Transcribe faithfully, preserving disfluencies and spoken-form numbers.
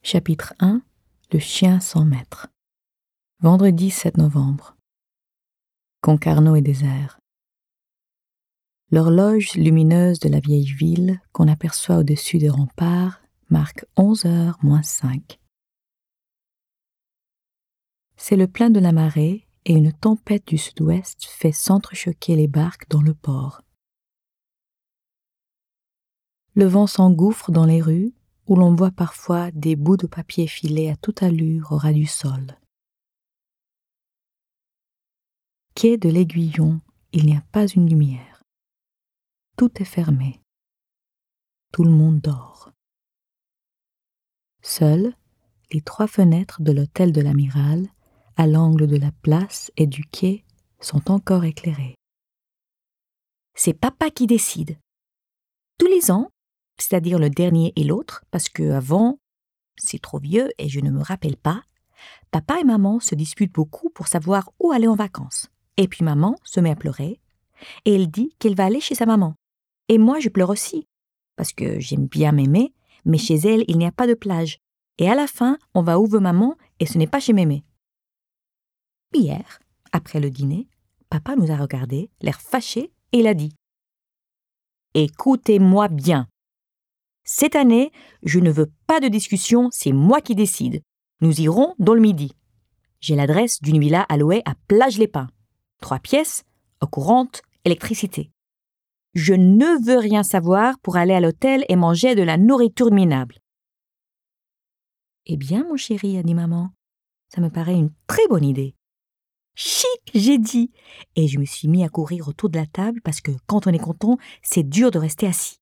Chapitre un. Le chien sans maître. Vendredi sept novembre. Concarneau est désert. L'horloge lumineuse de la vieille ville qu'on aperçoit au-dessus des remparts marque onze heures moins cinq. C'est le plein de la marée et une tempête du sud-ouest fait s'entrechoquer les barques dans le port. Le vent s'engouffre dans les rues où l'on voit parfois des bouts de papier filés à toute allure au ras du sol. Quai de l'Aiguillon, il n'y a pas une lumière. Tout est fermé. Tout le monde dort. Seules, les trois fenêtres de l'hôtel de l'Amiral, à l'angle de la place et du quai, sont encore éclairées. C'est papa qui décide. Tous les ans, c'est-à-dire le dernier et l'autre, parce que avant, c'est trop vieux et je ne me rappelle pas, papa et maman se disputent beaucoup pour savoir où aller en vacances. Et puis maman se met à pleurer et elle dit qu'elle va aller chez sa maman. Et moi, je pleure aussi, parce que j'aime bien Mémé, mais chez elle, il n'y a pas de plage. Et à la fin, on va où veut maman et ce n'est pas chez Mémé. Hier, après le dîner, papa nous a regardés, l'air fâché, et il a dit « Écoutez-moi bien. Cette année, je ne veux pas de discussion, c'est moi qui décide. Nous irons dans le midi. J'ai l'adresse d'une villa à louer à Plage-les-Pins. Trois pièces, eau courante, électricité. Je ne veux rien savoir pour aller à l'hôtel et manger de la nourriture minable. » « Eh bien, mon chéri, a dit maman, ça me paraît une très bonne idée. »« Chic, j'ai dit. » Et je me suis mis à courir autour de la table parce que quand on est content, c'est dur de rester assis.